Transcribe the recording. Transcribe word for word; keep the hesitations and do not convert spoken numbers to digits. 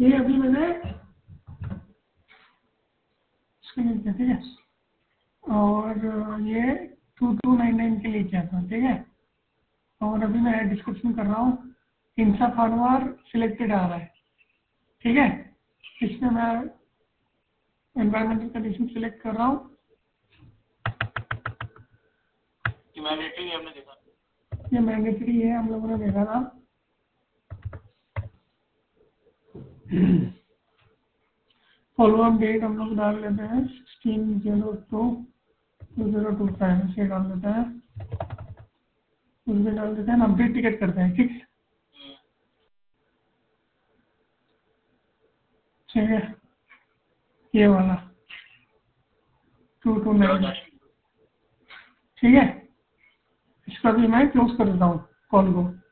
ये अभी मैंने इसके लिए किया, ठीक है, और ये टू टू नाइन नाइन के लिए किया था, ठीक है। और अभी मैं डिस्क्रिप्शन कर रहा हूँ, इंसा फानवार सिलेक्टेड आ रहा है, ठीक है। इसमें मैं एनवायरमेंटल कंडीशन सिलेक्ट कर रहा हूँ। मैंडेटरी हमने देखा, ये मैंडेटरी है, हम लोगों ने देखा था। फॉलोअप डेट हम लोग डाल लेते हैं sixteen zero two two zero two five से डाल देते हैं, उसमें डाल देते हैं, अपडेट टिकट करते हैं, ठीक है। ठीक है, ये वाला टू टू नाइन, ठीक है। इसका भी मैं क्लोज कर देता हूँ कॉल को।